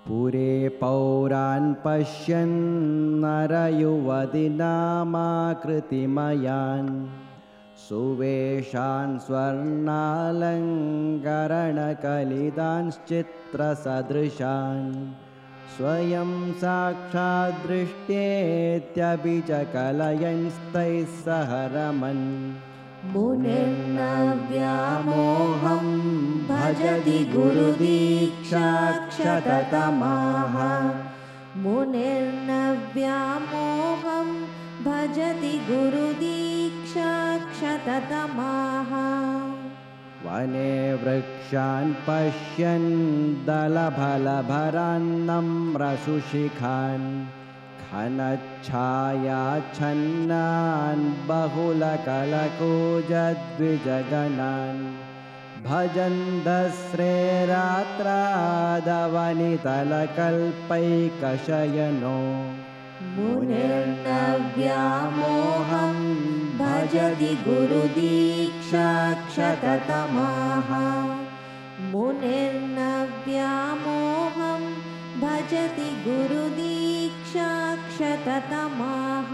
पुरे पौरान् पश्यन् नरयुवतिनामाकृतिमयान् सुवेशान् स्वर्णालङ्करणकलितांश्चित्रसदृशान् स्वयं साक्षाद्दृष्ट्येत्यभिचकलयंस्तैः सह रमन् मुनिर्न व्यामोहं भजति गुरुदीक्षाक्षततमाः मुनिर्न व्यामोहं भजति गुरुदीक्षाक्षततमाः वने वृक्षान् पश्यन् दलफलभरान्नम्रसुशिखान् खनच्छायाच्छन्नान् बहुलकलकूजद्विजगणान् भजन्तस्रेरात्रादवनितलकल्पैकशयनो मुनिर्न व्यामोहं भजति गुरुदीक्षाक्षततमाः मुनिर्न व्यामोहं भजति गुरुदीक्षाक्षततमाः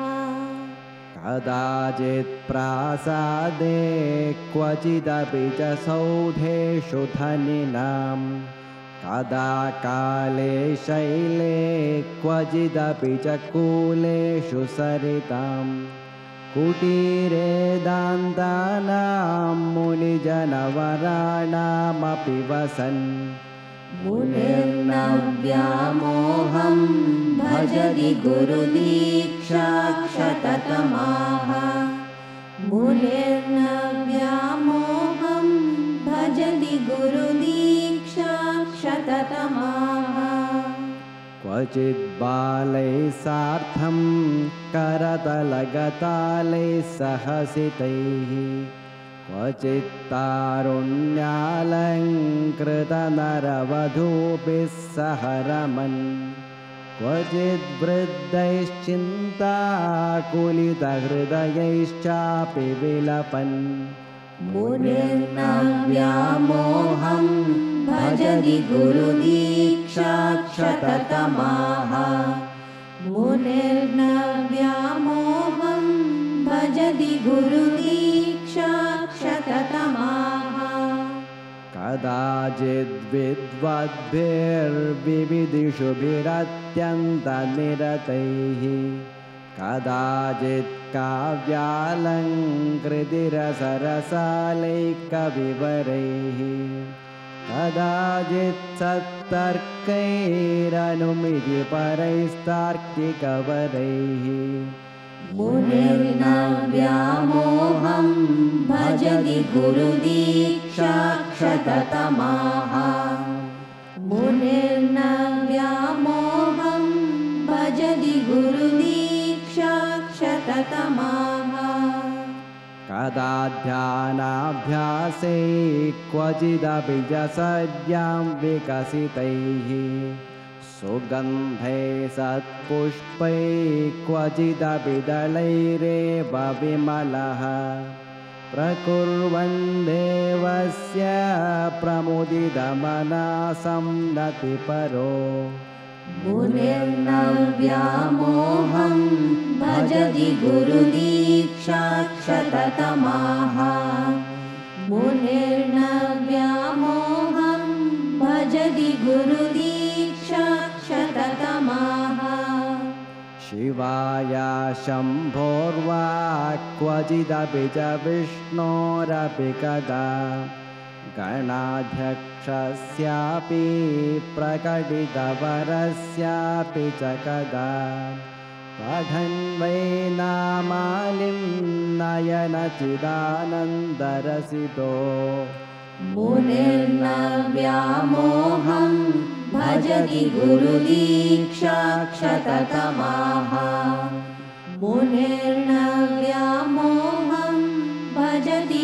कदाचित् प्रासादे क्वचिदपि च सौधेषु धनिनां कदा काले शैले क्वचिदपि च कूलेषु सरितां कुटीरे दान्तानां मुनिजनवराणामपि वसन् मुनिर्न व्यामोहं भजति गुरुदीक्षाक्षततमाः मुनिर्न व्यामोहं भजति गुरुदीक्षाक्षततमाः क्वचित् बालैः सार्धं करतलगतालैः सहसितैः क्वचित् तारुण्यालङ्कृतनरवधूभिः सह रमन् क्वचिद् वृद्धैश्चिन्ताकुलितहृदयैश्चापि विलपन् मुनिर्न व्यामोहं भजति गुरुदीक्षाक्षततमाः मुनिर्न व्यामोहं भजति गुरुदीक्षाक्षततमाः कदाचिद्विद्वद्भिर्विविदिषुभिरत्यन्तनिरतैः कदाचित् काव्यालङ्कृतिरसरसालैकविवरैः कदाचित् सत्तर्कैरनुमितिपरैस्तार्किकवरैः मुनिर्न व्यामोहं भजति गुरुदीक्षाक्षततमाः मुनिर्न व्यामोहं भजति गुरुदीक्षाक्षततमाः कदा ध्यानाभ्यासे क्वचिदपि च सद्यां विकसितैः सुगन्धे सत्पुष्पैः क्वचिदपि दलैरेव विमलः प्रकुर्वन् देवस्य प्रमुदितमनासं नतिपरो मुनिर्न व्यामोहं भजति गुरुदीक्षाक्षततमाः मुनिर्न व्यामोहं भजति गुरुदीक्षाक्षततमाः शिवाय शम्भोर्वा क्वचिदपि च विष्णोरपि कदा गणाध्यक्षस्यापि प्रकटितवरस्यापि च कदा पठन् वै नामालिं नयनचिदानन्दरसितो मुनिर्न व्यामोहं भजति गुरुदीक्षाक्षततमाः मुनिर्न व्यामोहं भजति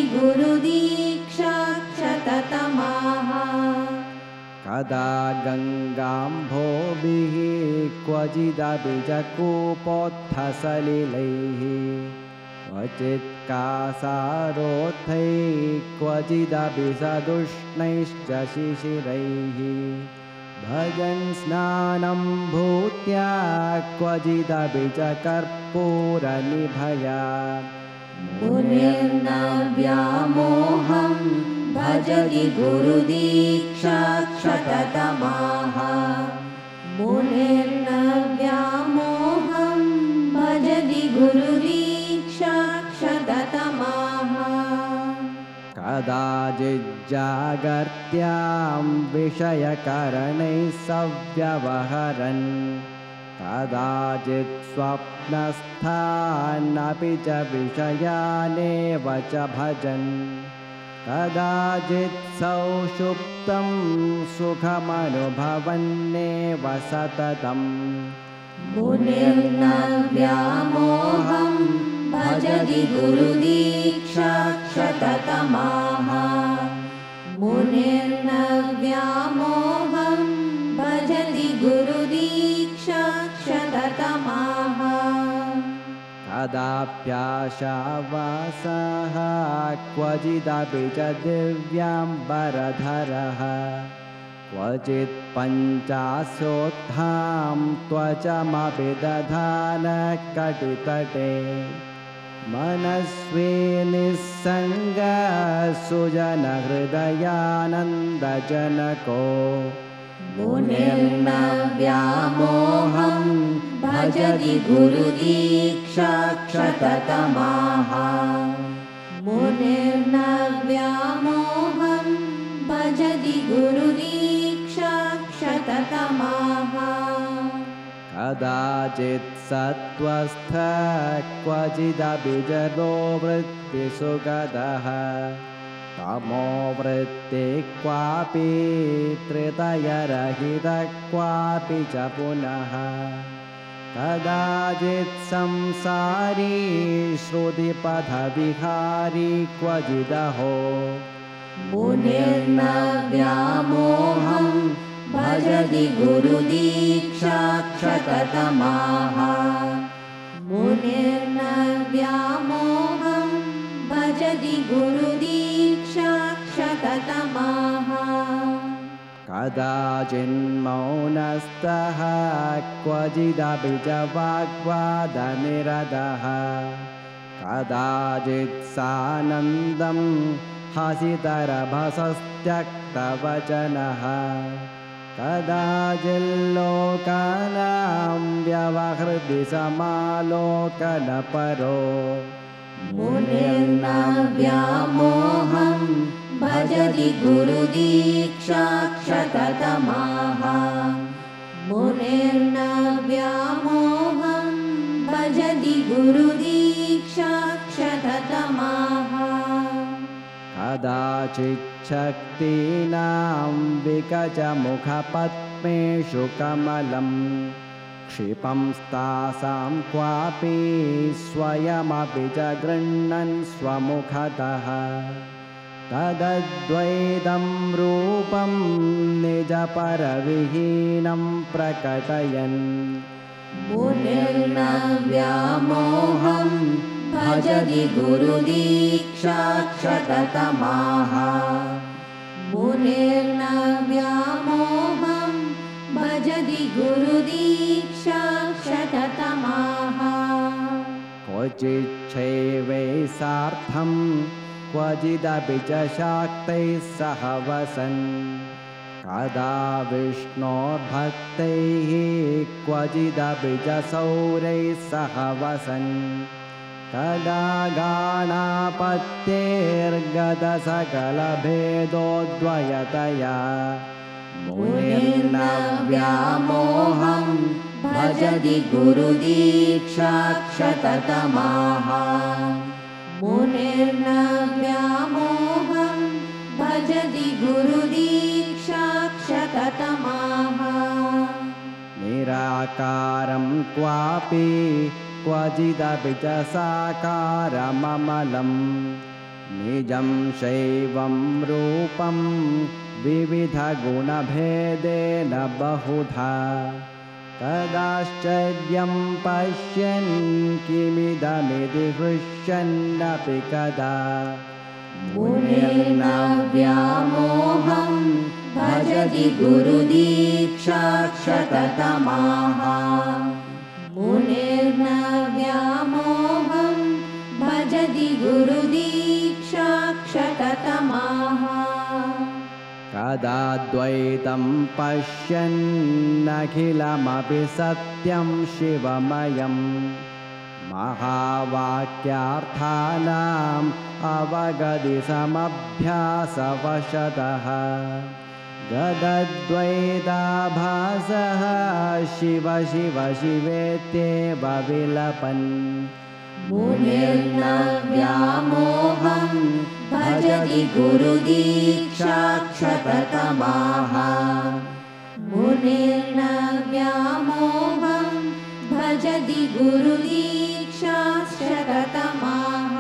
गुरुदीक्षाक्षततमाः कदा गङ्गाम्भोभिः क्वचिदपि च कूपोत्थसलिलैः क्वचित् कासारोत्थैः क्वचिदपि सदुष्णैश्च शिशिरैः भजन् स्नानं भूत्या क्वचिदपि च कर्पूरनिभया मुनिर्न व्यामोहं भजति गुरुदीक्षाक्षततमाः मुनिर्न व्यामोहं भजति गुरुदीक्षाक्षततमाः कदाचिज्जागर्त्यां विषयकरणैः सव्यवहरन् कदाचित् स्वप्नस्थानपि च विषयानेव च भजन् कदाचित् सौषुप्तं सुखमनुभवन्नेव सततम् मुनिर्न व्यामोहं भजति गुरुदीक्षाक्षततमाः मुनिर्न व्यामोहं भजति गुरुदीक्षाक्षततमाः कदाप्याशावासः क्वचिदपि च दिव्याम्बरधरः क्वचित् पञ्चाशोत्थां त्वचमपि दधान कटितटे मनस्वी निस्सङ्गसुजनहृदयानन्दजनको मुनिर्न व्यामोहं भजति गुरुदीक्षाक्षततमाः मुनिर्न व्यामोहं भजति गुरुदीक्षाक्षततमाः कदाचित् सत्त्वस्थः क्वचिदपि जडो वृत्तिसुगतः तमो वृत्ति क्वापि त्रितयरहितः क्वापि च पुनः कदाचित् संसारी श्रुतिपथविहारी क्वचिदहो मुनिर्न व्यामोहं भजति गुरुदीक्षाक्षततमाः मुनिर्न व्यामोहं भजति गुरुदीक्षाक्षततमाः कदाचिन्मौनस्थः क्वचिदपि च वाग्वादनिरतः कदाचित् सानन्दं हसितरभसस्त्यक्तवचनः कदाचिल्लोकानां व्यवहृति समालोकनपरो मुनिर्न व्यामोहं भजति गुरुदीक्षाक्षततमाः मुनिर्न व्यामोहं भजति गुरुदीक्षाक्षततमाः कदाचिच्छक्तीनां विकचमुखपद्मेषु कमलं क्षिपंस्तासां क्वापि स्वयमपि च गृह्णन् स्वमुखतः तदद्वैतं रूपं निजपरविहीनं प्रकटयन् मुनिर्न व्यामोहं भजति गुरुदीक्षाक्षततमाः मुनिर्न व्यामोहं भजति गुरुदीक्षाक्षततमाः क्वचिच्छैवै सार्थं क्वचिदपि च शाक्तैः सह वसन् कदा विष्णोर्भक्तैः क्वचिदपि च सौरैः सह वसन् कदा गाणापत्यैर्गतसकलभेदोद्वयतया मुनिर्न व्यामोहं भजति गुरुदीक्षाक्षततमाः मुनिर्न व्यामोहं भजति गुरुदीक्षाक्षततमाः निराकारं क्वापि क्वचिदपि च साकारममलं निजं शैवं रूपं विविधगुणभेदेन बहुधा कदाश्चर्यं पश्यन् किमिदमिति हृष्यन्नपि कदा मुनिर्न व्यामोहं भजति गुरुदीक्षाक्षततमाः मुनिर्न व्यामोहं भजति गुरुदीक्षाक्षततमाः कदाद्वैतं पश्यन्नखिलमपि सत्यं शिवमयं महावाक्यार्थानाम् अवगति समभ्यासवशतः गदद्वैताभासः शिव शिव शिवेत्येव विलपन् मुनिर्न व्यामोहं भजति गुरुदीक्षाक्षततमाः मुनिर्न व्यामोहं भजति गुरुदीक्षाक्षततमाः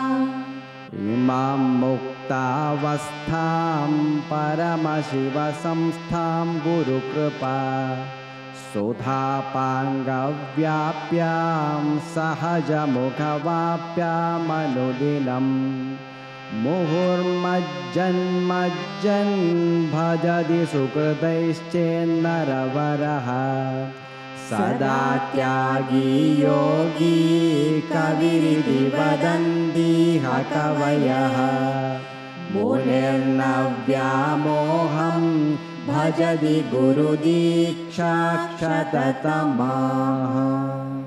इमां मुक्तावस्थां परमशिवसंस्थां गुरुकृपा सुधापाङ्गव्याप्यां सहजमुखवाप्यामनुदिनं मुहुर्मज्जन्मज्जन् भजति सुकृतैश्चेन्नरवरः सदा त्यागी योगी कविरिति वदन्तीह कवयः मुनिर्न व्यामोहं भजति गुरुदीक्षाक्षततमाः।